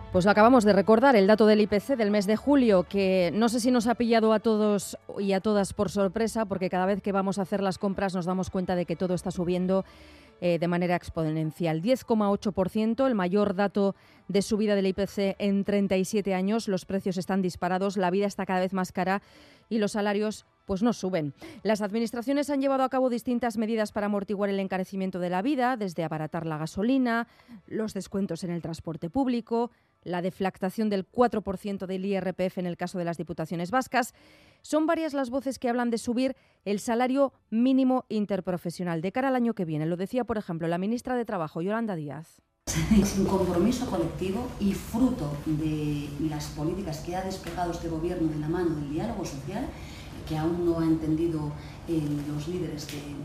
Pues lo acabamos de recordar, el dato del IPC del mes de julio, que no sé si nos ha pillado a todos y a todas por sorpresa, porque cada vez que vamos a hacer las compras nos damos cuenta de que todo está subiendo de manera exponencial. 10,8%, el mayor dato de subida del IPC en 37 años. Los precios están disparados, la vida está cada vez más cara y los salarios pues no suben. Las administraciones han llevado a cabo distintas medidas para amortiguar el encarecimiento de la vida, desde abaratar la gasolina, los descuentos en el transporte público, la deflactación del 4% del IRPF en el caso de las diputaciones vascas. Son varias las voces que hablan de subir el salario mínimo interprofesional de cara al año que viene. Lo decía, por ejemplo, la ministra de Trabajo, Yolanda Díaz. Es un compromiso colectivo y fruto de las políticas que ha desplegado este Gobierno de la mano del diálogo social, que aún no ha entendido los líderes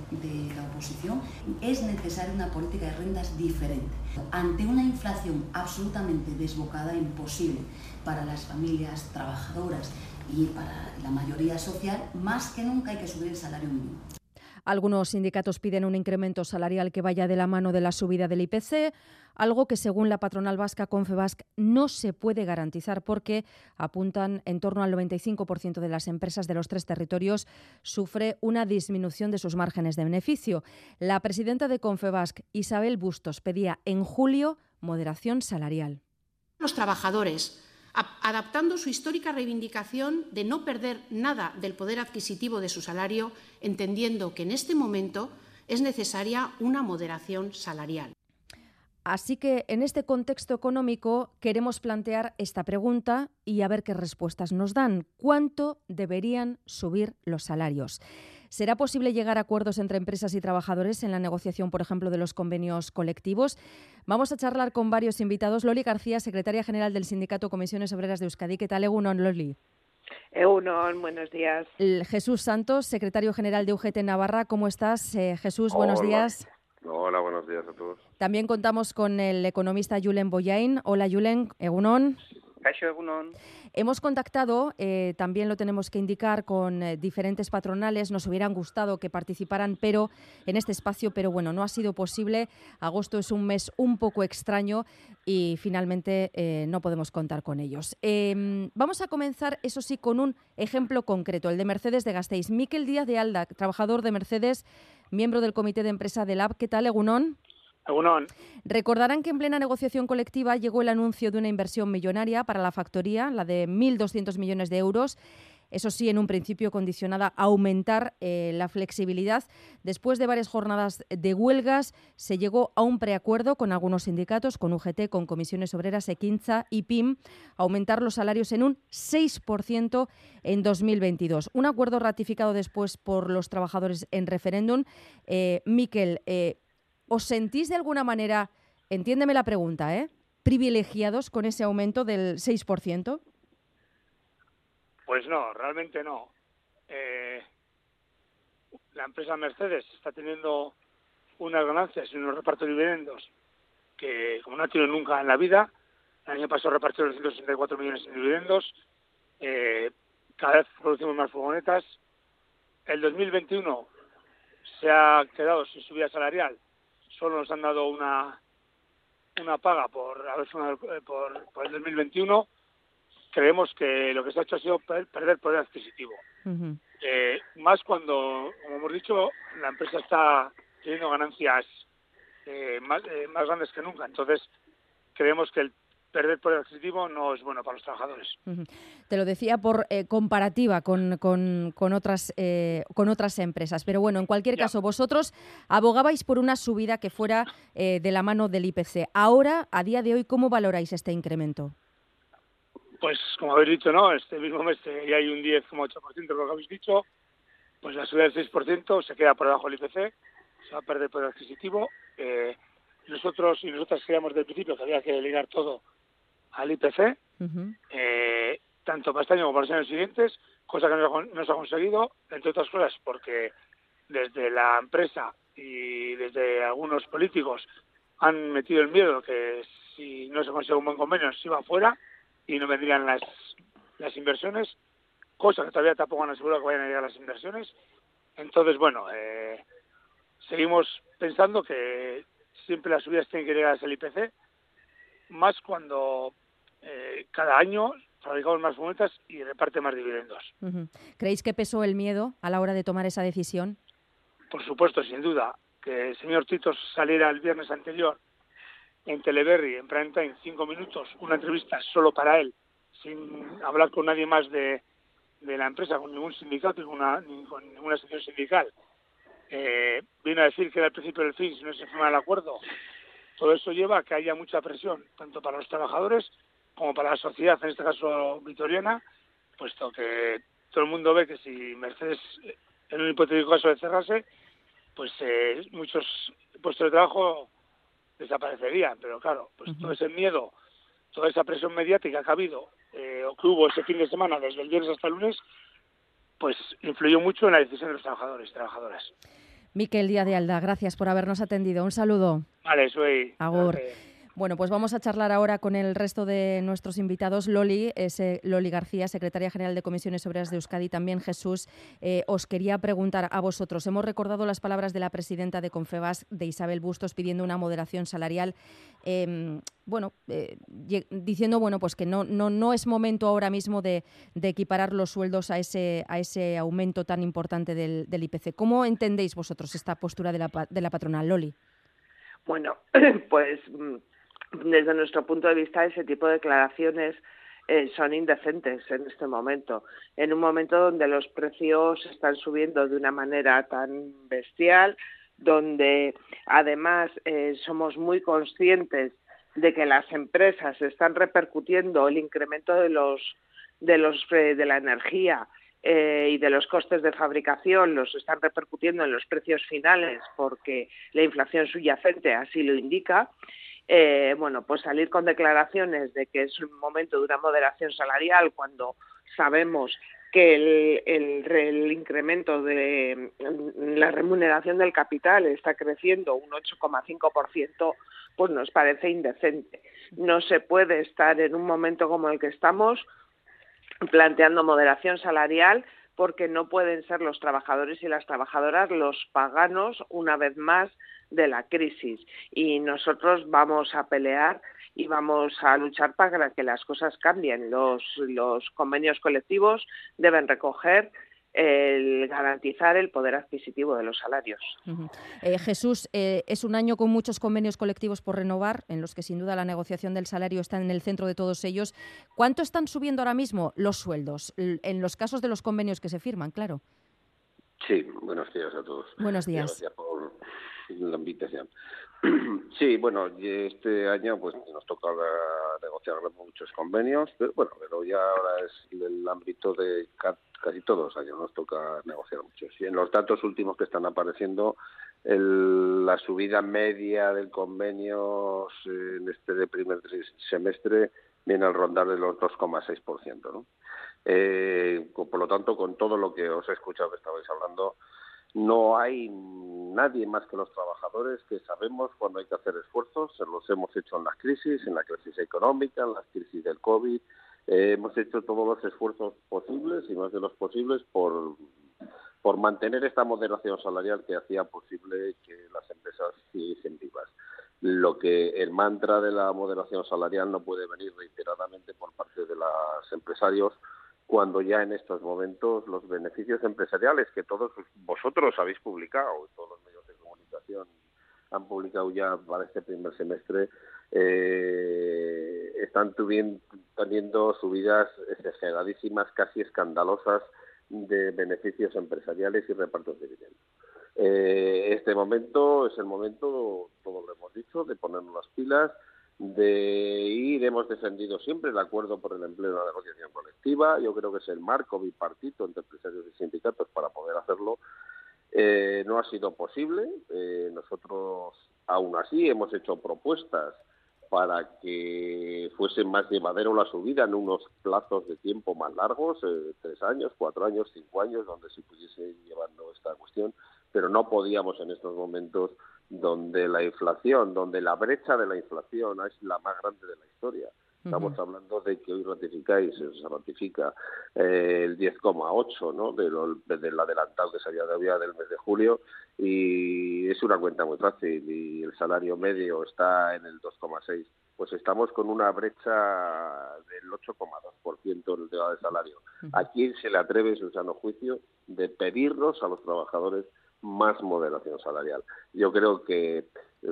de la oposición. Es necesaria una política de rentas diferente. Ante una inflación absolutamente desbocada, imposible para las familias trabajadoras y para la mayoría social, más que nunca hay que subir el salario mínimo. Algunos sindicatos piden un incremento salarial que vaya de la mano de la subida del IPC, algo que según la patronal vasca Confebask no se puede garantizar porque, apuntan, en torno al 95% de las empresas de los 3 territorios sufre una disminución de sus márgenes de beneficio. La presidenta de Confebask, Isabel Bustos, pedía en julio moderación salarial. Los trabajadores, adaptando su histórica reivindicación de no perder nada del poder adquisitivo de su salario, entendiendo que en este momento es necesaria una moderación salarial. Así que en este contexto económico queremos plantear esta pregunta y a ver qué respuestas nos dan. ¿Cuánto deberían subir los salarios? ¿Será posible llegar a acuerdos entre empresas y trabajadores en la negociación, por ejemplo, de los convenios colectivos? Vamos a charlar con varios invitados. Loli García, secretaria general del Sindicato Comisiones Obreras de Euskadi. ¿Qué tal, Egunon, Loli? Egunon, buenos días. Jesús Santos, secretario general de UGT Navarra. ¿Cómo estás, Jesús? Hola. Buenos días. Hola, buenos días a todos. También contamos con el economista Julen Bollain. Hola, Julen. Egunon. Kaixo, egunon. Hemos contactado, también lo tenemos que indicar, con diferentes patronales. Nos hubieran gustado que participaran en este espacio, pero bueno, no ha sido posible. Agosto es un mes un poco extraño y finalmente no podemos contar con ellos. Vamos a comenzar, eso sí, con un ejemplo concreto, el de Mercedes de Gasteiz. Mikel Díaz de Alda, trabajador de Mercedes, miembro del comité de empresa de LAB. ¿Qué tal, Egunon? Egunon. Recordarán que en plena negociación colectiva llegó el anuncio de una inversión millonaria para la factoría, la de 1.200 millones de euros. Eso sí, en un principio condicionada a aumentar la flexibilidad. Después de varias jornadas de huelgas, se llegó a un preacuerdo con algunos sindicatos, con UGT, con Comisiones Obreras, Equintza y PIM, aumentar los salarios en un 6% en 2022. Un acuerdo ratificado después por los trabajadores en referéndum. Mikel, ¿os sentís de alguna manera, entiéndeme la pregunta, privilegiados con ese aumento del 6%? Pues no, realmente no. La empresa Mercedes está teniendo unas ganancias y unos repartos de dividendos que, como no ha tenido nunca en la vida, el año pasado repartió 164 millones en dividendos, cada vez producimos más furgonetas. El 2021 se ha quedado sin subida salarial, solo nos han dado una paga por el 2021. Creemos que lo que se ha hecho ha sido perder poder adquisitivo. Uh-huh. Más cuando, como hemos dicho, la empresa está teniendo ganancias más grandes que nunca. Entonces, creemos que el perder poder adquisitivo no es bueno para los trabajadores. Uh-huh. Te lo decía por comparativa con otras empresas. Pero bueno, en cualquier caso, vosotros abogabais por una subida que fuera de la mano del IPC. Ahora, a día de hoy, ¿cómo valoráis este incremento? Pues, como habéis dicho, ¿no? Este mismo mes ya hay un 10,8%, lo que habéis dicho. Pues la subida del 6% se queda por debajo del IPC, se va a perder poder adquisitivo. Nosotros y nosotras creíamos desde el principio que había que ligar todo al IPC, uh-huh. Tanto para este año como para los años siguientes, cosa que no se ha conseguido, entre otras cosas porque desde la empresa y desde algunos políticos han metido el miedo que si no se consigue un buen convenio se iba afuera y no vendrían las inversiones, cosa que todavía tampoco han asegurado que vayan a llegar las inversiones. Entonces, bueno, seguimos pensando que siempre las subidas tienen que llegar al IPC, más cuando cada año fabricamos más furgonetas y reparte más dividendos. ¿Creéis que pesó el miedo a la hora de tomar esa decisión? Por supuesto, sin duda, que el señor Titos saliera el viernes anterior en Teleberri, en prime time, 5 minutos, una entrevista solo para él, sin hablar con nadie más de la empresa, con ningún sindicato ni con ninguna sección sindical. Vino a decir que era el principio del fin si no se firma el acuerdo. Todo eso lleva a que haya mucha presión, tanto para los trabajadores como para la sociedad, en este caso vitoriana, puesto que todo el mundo ve que si Mercedes, en un hipotético caso de cerrarse, pues muchos puestos de trabajo desaparecerían. Pero claro, pues todo ese miedo, toda esa presión mediática que ha habido o que hubo ese fin de semana, desde el viernes hasta el lunes, pues influyó mucho en la decisión de los trabajadores y trabajadoras. Miquel Díaz de Alda, gracias por habernos atendido. Un saludo. Vale, soy... Agur. Bueno, pues vamos a charlar ahora con el resto de nuestros invitados. Loli García, secretaria general de Comisiones Obreras de Euskadi, también Jesús. Os quería preguntar a vosotros. Hemos recordado las palabras de la presidenta de Confebask, de Isabel Bustos, pidiendo una moderación salarial. Diciendo pues que no es momento ahora mismo de equiparar los sueldos a ese aumento tan importante del IPC. ¿Cómo entendéis vosotros esta postura de la patronal, Loli? Bueno, pues desde nuestro punto de vista ese tipo de declaraciones son indecentes en este momento, en un momento donde los precios están subiendo de una manera tan bestial, donde además somos muy conscientes de que las empresas están repercutiendo el incremento de la energía y de los costes de fabricación, los están repercutiendo en los precios finales porque la inflación subyacente así lo indica. Pues salir con declaraciones de que es un momento de una moderación salarial cuando sabemos que el incremento de la remuneración del capital está creciendo un 8,5%, pues nos parece indecente. No se puede estar en un momento como el que estamos planteando moderación salarial porque no pueden ser los trabajadores y las trabajadoras los paganos, una vez más, de la crisis. Y nosotros vamos a pelear y vamos a luchar para que las cosas cambien. Los convenios colectivos deben recoger el garantizar el poder adquisitivo de los salarios. Jesús, es un año con muchos convenios colectivos por renovar, en los que sin duda la negociación del salario está en el centro de todos ellos. ¿Cuánto están subiendo ahora mismo los sueldos? En los casos de los convenios que se firman, claro. Sí, buenos días a todos. Buenos días. Gracias por la invitación. Sí, bueno, este año pues nos toca negociar muchos convenios, pero ya ahora es el ámbito de casi todos los años nos toca negociar muchos. Y en los datos últimos que están apareciendo, la subida media del convenio en este de primer semestre viene al rondar de los 2,6%, ¿no? Por lo tanto, con todo lo que os he escuchado que estabais hablando, no hay nadie más que los trabajadores que sabemos cuando hay que hacer esfuerzos. Los hemos hecho en la crisis económica, en la crisis del COVID. Hemos hecho todos los esfuerzos posibles y más de los posibles por mantener esta moderación salarial que hacía posible que las empresas siguiesen vivas. Lo que el mantra de la moderación salarial no puede venir reiteradamente por parte de los empresarios, cuando ya en estos momentos los beneficios empresariales que todos vosotros habéis publicado, todos los medios de comunicación han publicado ya para este primer semestre, están teniendo subidas exageradísimas, casi escandalosas, de beneficios empresariales y repartos de dividendos. Este momento es el momento, todos lo hemos dicho, de ponernos las pilas, hemos defendido siempre el acuerdo por el empleo y la negociación colectiva. Yo creo que es el marco bipartito entre empresarios y sindicatos para poder hacerlo. No ha sido posible. Nosotros, aún así, hemos hecho propuestas para que fuese más llevadero la subida en unos plazos de tiempo más largos, 3 años, 4 años, 5 años, donde se pudiese ir llevando esta cuestión, pero no podíamos en estos momentos donde la inflación, donde la brecha de la inflación es la más grande de la historia. Estamos hablando de que hoy se ratifica el 10,8, ¿no? Del adelantado que se había dado del mes de julio, y es una cuenta muy fácil, y el salario medio está en el 2,6. Pues estamos con una brecha del 8,2% en el tema de salario. ¿A quién se le atreve, en su sano juicio, de pedirnos a los trabajadores más moderación salarial? Yo creo que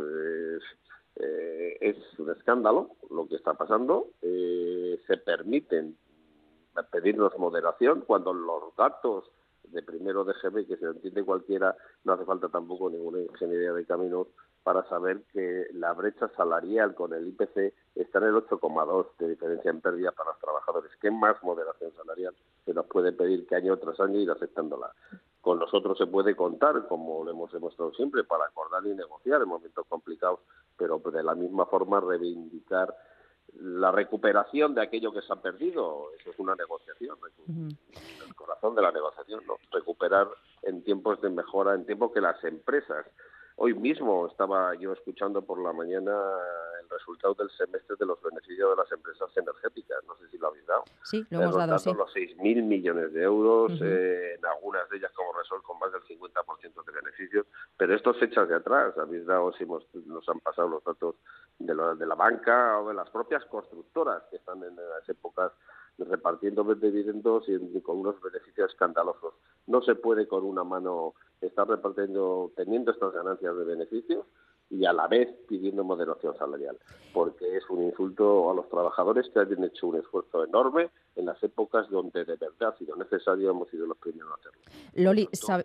es un escándalo lo que está pasando. Se permiten pedirnos moderación cuando los datos de primero de GB, que se lo entiende cualquiera, no hace falta tampoco ninguna ingeniería de caminos para saber que la brecha salarial con el IPC está en el 8,2 de diferencia en pérdida para los trabajadores. ¿Qué más moderación salarial se nos puede pedir que año tras año ir aceptándola? Con nosotros se puede contar, como lo hemos demostrado siempre, para acordar y negociar en momentos complicados, pero de la misma forma reivindicar la recuperación de aquello que se ha perdido. Eso es una negociación, el corazón de la negociación, ¿no? Recuperar en tiempos de mejora, en tiempos que las empresas. Hoy mismo estaba yo escuchando por la mañana el resultado del semestre de los beneficios de las empresas energéticas. No sé si lo habéis dado. Sí, lo hemos dado, sí. Los 6.000 millones de euros, en algunas de ellas como Repsol con más del 50% de beneficios. Pero estos fechas de atrás, habéis dado, si nos han pasado los datos de la banca o de las propias constructoras que están en las épocas repartiendo dividendos y con unos beneficios escandalosos. No se puede con una mano estar repartiendo, teniendo estas ganancias de beneficios y a la vez pidiendo moderación salarial, porque es un insulto a los trabajadores que hayan hecho un esfuerzo enorme en las épocas donde de verdad ha sido necesario, hemos sido los primeros a hacerlo. Loli,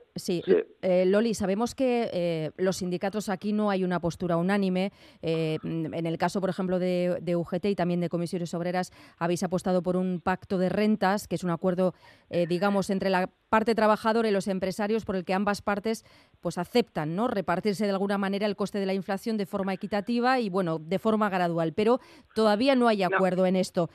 Loli, sabemos que los sindicatos aquí no hay una postura unánime. En el caso, por ejemplo, de UGT y también de Comisiones Obreras, habéis apostado por un pacto de rentas, que es un acuerdo, digamos, entre la parte trabajadora y los empresarios, por el que ambas partes pues aceptan, ¿no?, repartirse de alguna manera el coste de la inflación de forma equitativa y, bueno, de forma gradual. Pero todavía no hay acuerdo en esto.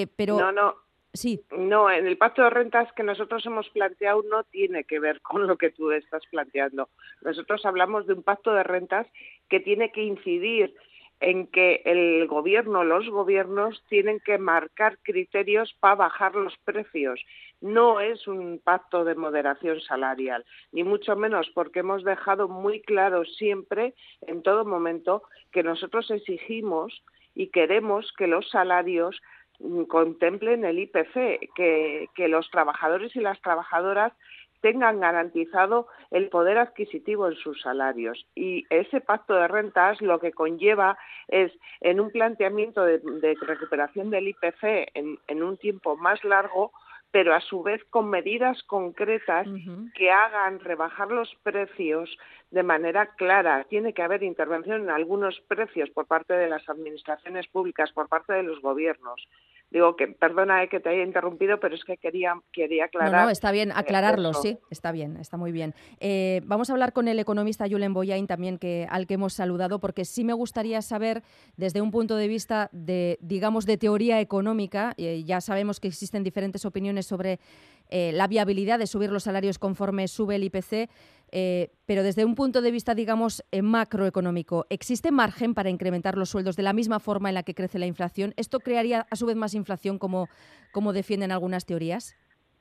Sí. No, en el pacto de rentas que nosotros hemos planteado no tiene que ver con lo que tú estás planteando. Nosotros hablamos de un pacto de rentas que tiene que incidir en que el gobierno, los gobiernos tienen que marcar criterios para bajar los precios. No es un pacto de moderación salarial, ni mucho menos, porque hemos dejado muy claro siempre, en todo momento, que nosotros exigimos y queremos que los salarios contemplen el IPC, que los trabajadores y las trabajadoras tengan garantizado el poder adquisitivo en sus salarios. Y ese pacto de rentas lo que conlleva es, en un planteamiento de recuperación del IPC en un tiempo más largo, pero a su vez con medidas concretas que hagan rebajar los precios de manera clara. Tiene que haber intervención en algunos precios por parte de las administraciones públicas, por parte de los gobiernos. Digo que, perdona que te haya interrumpido, pero es que quería aclarar. No, está bien aclararlo, sí, está bien, está muy bien. Vamos a hablar con el economista Julen Bollain también, al que hemos saludado, porque sí me gustaría saber, desde un punto de vista de teoría económica, ya sabemos que existen diferentes opiniones sobre la viabilidad de subir los salarios conforme sube el IPC, pero desde un punto de vista, digamos, macroeconómico, ¿existe margen para incrementar los sueldos de la misma forma en la que crece la inflación? ¿Esto crearía a su vez más inflación, como defienden algunas teorías?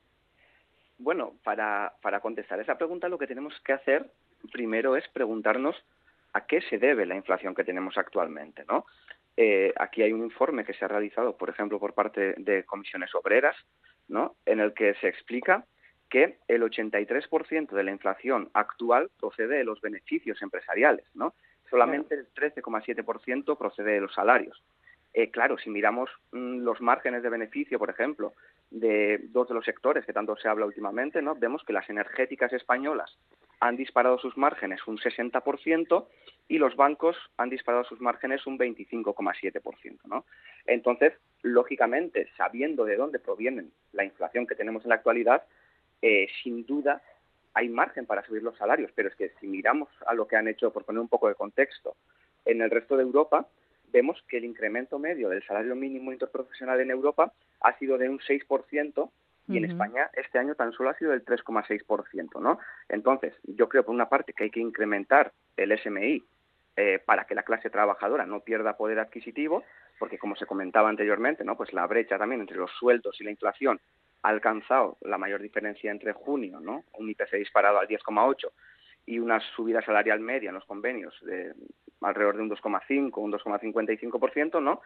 Bueno, para contestar esa pregunta lo que tenemos que hacer primero es preguntarnos a qué se debe la inflación que tenemos actualmente, ¿no? Aquí hay un informe que se ha realizado, por ejemplo, por parte de Comisiones Obreras, ¿no?, en el que se explica que el 83% de la inflación actual procede de los beneficios empresariales, ¿no? Solamente el 13,7% procede de los salarios. Claro, si miramos los márgenes de beneficio, por ejemplo, de dos de los sectores que tanto se habla últimamente, ¿no?, vemos que las energéticas españolas han disparado sus márgenes un 60% y los bancos han disparado sus márgenes un 25,7%, ¿no? Entonces, lógicamente, sabiendo de dónde proviene la inflación que tenemos en la actualidad, sin duda hay margen para subir los salarios, pero es que si miramos a lo que han hecho, por poner un poco de contexto, en el resto de Europa, vemos que el incremento medio del salario mínimo interprofesional en Europa ha sido de un 6% y en España este año tan solo ha sido del 3,6%, ¿no? Entonces, yo creo por una parte que hay que incrementar el SMI para que la clase trabajadora no pierda poder adquisitivo, porque como se comentaba anteriormente, ¿no? Pues la brecha también entre los sueldos y la inflación ha alcanzado la mayor diferencia entre junio, ¿no? Un IPC disparado al 10,8 y una subida salarial media en los convenios de alrededor de un 2,5, un 2,55%, ¿no?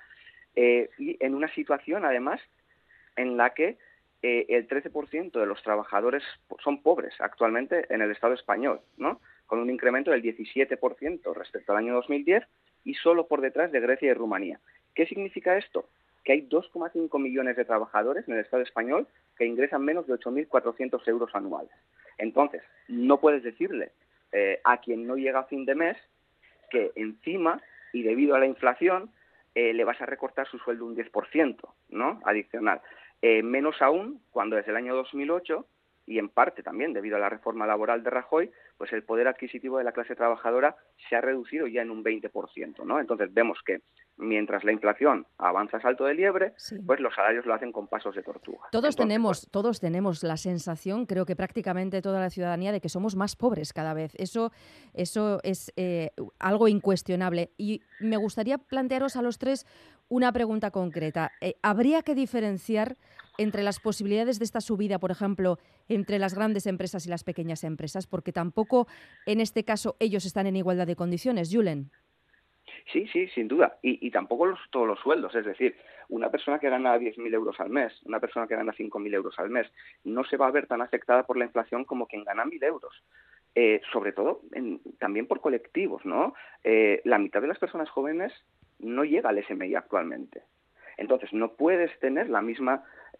Y en una situación, además, en la que el 13% de los trabajadores son pobres actualmente en el Estado español, ¿no? Con un incremento del 17% respecto al año 2010 y solo por detrás de Grecia y Rumanía. ¿Qué significa esto? Que hay 2,5 millones de trabajadores en el Estado español que ingresan menos de 8.400 euros anuales. Entonces, no puedes decirle a quien no llega a fin de mes que encima, y debido a la inflación, le vas a recortar su sueldo un 10%, ¿no? Adicional. Menos aún cuando desde el año 2008, y en parte también debido a la reforma laboral de Rajoy, pues el poder adquisitivo de la clase trabajadora se ha reducido ya en un 20%, ¿no? Entonces vemos que mientras la inflación avanza a salto de liebre, sí, pues los salarios lo hacen con pasos de tortuga. Todos tenemos la sensación, creo que prácticamente toda la ciudadanía, de que somos más pobres cada vez. Eso es algo incuestionable. Y me gustaría plantearos a los tres una pregunta concreta. ¿Habría que diferenciar entre las posibilidades de esta subida, por ejemplo, entre las grandes empresas y las pequeñas empresas? Porque tampoco, en este caso, ellos están en igualdad de condiciones. Julen. Sí, sin duda. Y tampoco todos los sueldos. Es decir, una persona que gana 10.000 euros al mes, una persona que gana 5.000 euros al mes, no se va a ver tan afectada por la inflación como quien gana 1.000 euros. Sobre todo también por colectivos, ¿no? La mitad de las personas jóvenes no llega al SMI actualmente. Entonces, no puedes tener la misma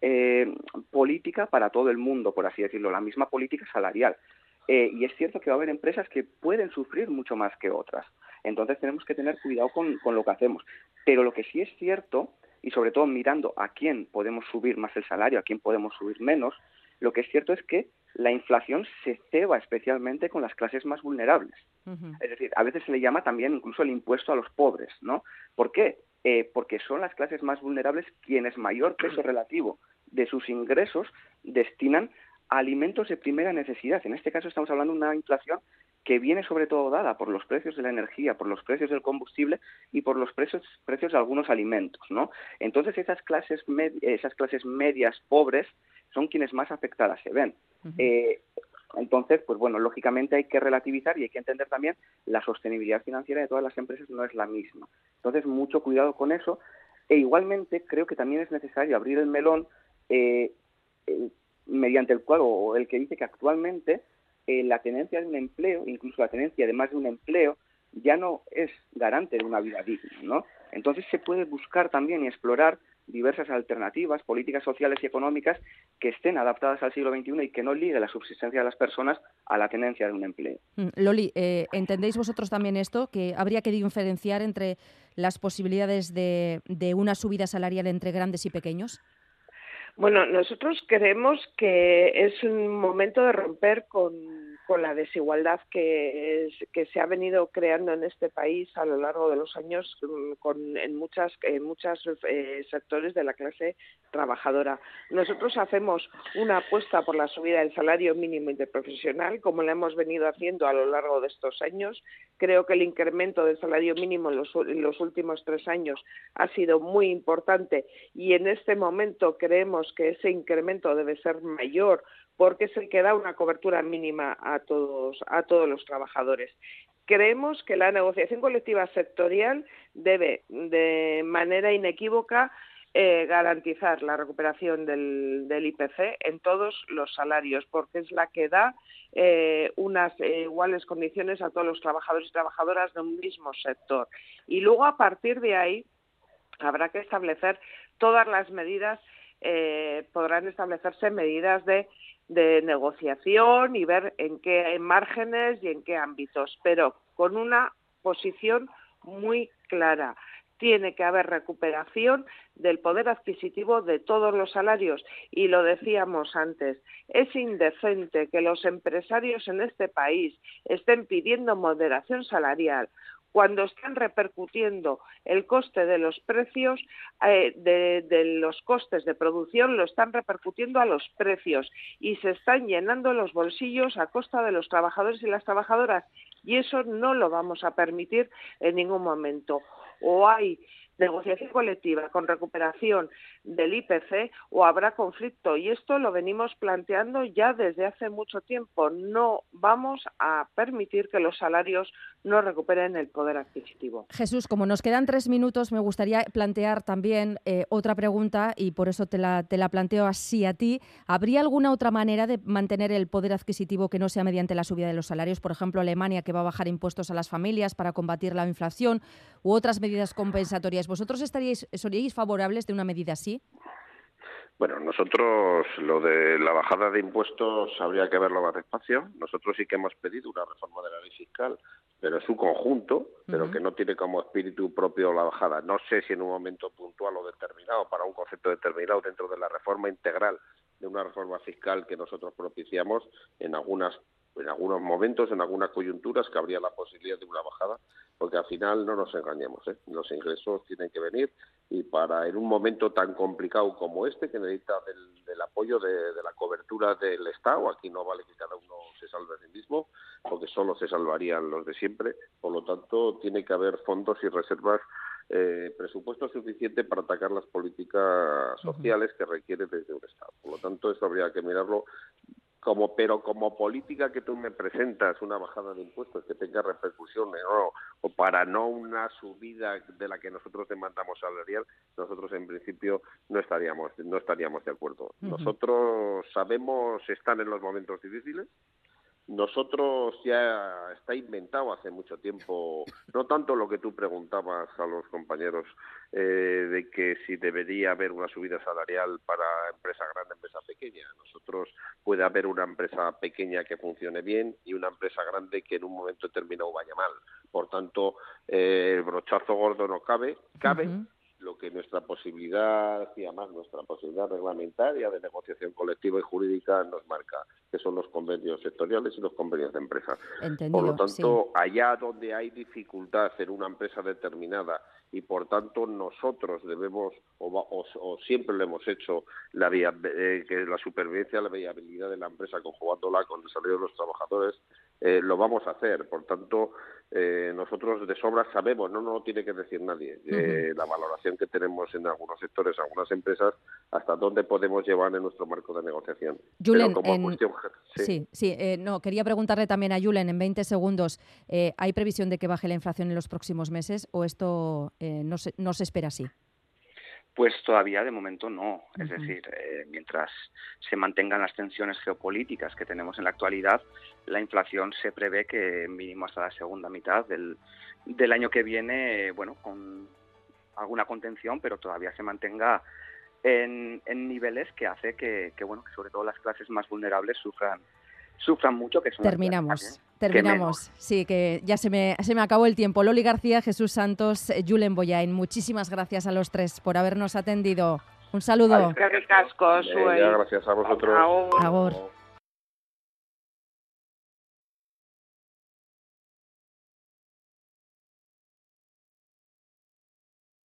política para todo el mundo, por así decirlo, la misma política salarial. Y es cierto que va a haber empresas que pueden sufrir mucho más que otras. Entonces tenemos que tener cuidado con lo que hacemos. Pero lo que sí es cierto, y sobre todo mirando a quién podemos subir más el salario, a quién podemos subir menos, lo que es cierto es que la inflación se ceba especialmente con las clases más vulnerables. Uh-huh. Es decir, a veces se le llama también incluso el impuesto a los pobres, ¿no? ¿Por qué? Porque son las clases más vulnerables quienes mayor peso relativo de sus ingresos destinan a alimentos de primera necesidad. En este caso estamos hablando de una inflación que viene sobre todo dada por los precios de la energía, por los precios del combustible y por los precios de algunos alimentos, ¿no? Entonces esas clases medias pobres son quienes más afectadas se ven. Uh-huh. Entonces, pues bueno, lógicamente hay que relativizar y hay que entender también la sostenibilidad financiera de todas las empresas no es la misma. Entonces, mucho cuidado con eso. E igualmente creo que también es necesario abrir el melón mediante el cual, o el que dice que actualmente la tenencia de un empleo, incluso la tenencia de más de un empleo, ya no es garante de una vida digna, ¿no? Entonces se puede buscar también y explorar diversas alternativas, políticas sociales y económicas que estén adaptadas al siglo XXI y que no ligue la subsistencia de las personas a la tenencia de un empleo. Loli, ¿entendéis vosotros también esto? Que habría que diferenciar entre las posibilidades de una subida salarial entre grandes y pequeños. Bueno, nosotros creemos que es un momento de romper con la desigualdad que se ha venido creando en este país a lo largo de los años en muchos sectores de la clase trabajadora. Nosotros hacemos una apuesta por la subida del salario mínimo interprofesional, como la hemos venido haciendo a lo largo de estos años. Creo que el incremento del salario mínimo en los últimos 3 años ha sido muy importante y en este momento creemos que ese incremento debe ser mayor porque es el que da una cobertura mínima a todos los trabajadores. Creemos que la negociación colectiva sectorial debe, de manera inequívoca, garantizar la recuperación del IPC en todos los salarios, porque es la que da unas iguales condiciones a todos los trabajadores y trabajadoras de un mismo sector. Y luego, a partir de ahí, habrá que establecer todas las medidas, podrán establecerse medidas de negociación y ver en qué márgenes y en qué ámbitos, pero con una posición muy clara. Tiene que haber recuperación del poder adquisitivo de todos los salarios y lo decíamos antes, es indecente que los empresarios en este país estén pidiendo moderación salarial cuando están repercutiendo el coste de los precios, de los costes de producción, lo están repercutiendo a los precios y se están llenando los bolsillos a costa de los trabajadores y las trabajadoras y eso no lo vamos a permitir en ningún momento. O hay negociación colectiva con recuperación del IPC o habrá conflicto. Y esto lo venimos planteando ya desde hace mucho tiempo. No vamos a permitir que los salarios no recuperen el poder adquisitivo. Jesús, como nos quedan 3 minutos, me gustaría plantear también otra pregunta, y por eso te la planteo así a ti. ¿Habría alguna otra manera de mantener el poder adquisitivo que no sea mediante la subida de los salarios? Por ejemplo, Alemania, que va a bajar impuestos a las familias para combatir la inflación, u otras medidas compensatorias. ¿Vosotros seríais favorables de una medida así? Bueno, nosotros lo de la bajada de impuestos habría que verlo más despacio. Nosotros sí que hemos pedido una reforma de la ley fiscal, pero en su conjunto, pero que no tiene como espíritu propio la bajada. No sé si en un momento puntual o determinado, para un concepto determinado dentro de la reforma integral de una reforma fiscal que nosotros propiciamos, en algunos momentos, en algunas coyunturas, que habría la posibilidad de una bajada, porque al final no nos engañemos, los ingresos tienen que venir, y en un momento tan complicado como este, que necesita del apoyo de la cobertura del Estado, aquí no vale que cada uno se salve a sí mismo, porque solo se salvarían los de siempre. Por lo tanto, tiene que haber fondos y reservas, presupuesto suficiente para atacar las políticas sociales que requiere desde un Estado. Por lo tanto, eso habría que mirarlo. Pero como política que tú me presentas, una bajada de impuestos que tenga repercusiones, o para no una subida de la que nosotros demandamos salarial, nosotros en principio no estaríamos de acuerdo. Nosotros sabemos estar en los momentos difíciles. Nosotros ya está inventado hace mucho tiempo, no tanto lo que tú preguntabas a los compañeros, de que si debería haber una subida salarial para empresa grande, empresa pequeña. Nosotros puede haber una empresa pequeña que funcione bien y una empresa grande que en un momento determinado vaya mal. Por tanto, el brochazo gordo no cabe. Lo que nuestra posibilidad, y además nuestra posibilidad reglamentaria de negociación colectiva y jurídica nos marca, que son los convenios sectoriales y los convenios de empresa. Entendido, por lo tanto, sí. Allá donde hay dificultad en una empresa determinada, y por tanto nosotros debemos, o siempre lo hemos hecho, que la supervivencia, la viabilidad de la empresa, conjugándola con el salario de los trabajadores, lo vamos a hacer. Por tanto, nosotros de sobra sabemos, no nos lo tiene que decir nadie, la valoración que tenemos en algunos sectores, algunas empresas, hasta dónde podemos llevar en nuestro marco de negociación. Julen, pero como cuestión... quería preguntarle también a Julen en 20 segundos, ¿hay previsión de que baje la inflación en los próximos meses o esto no se espera así? Pues todavía de momento no. Es decir, mientras se mantengan las tensiones geopolíticas que tenemos en la actualidad, la inflación se prevé que mínimo hasta la segunda mitad del año que viene, con alguna contención, pero todavía se mantenga en niveles que hace que sobre todo las clases más vulnerables sufran mucho. Que son Terminamos. Sí, que ya se me acabó el tiempo. Loli García, Jesús Santos, Julen Bollain, muchísimas gracias a los tres por habernos atendido. Un saludo. Gracias a vosotros. Agur.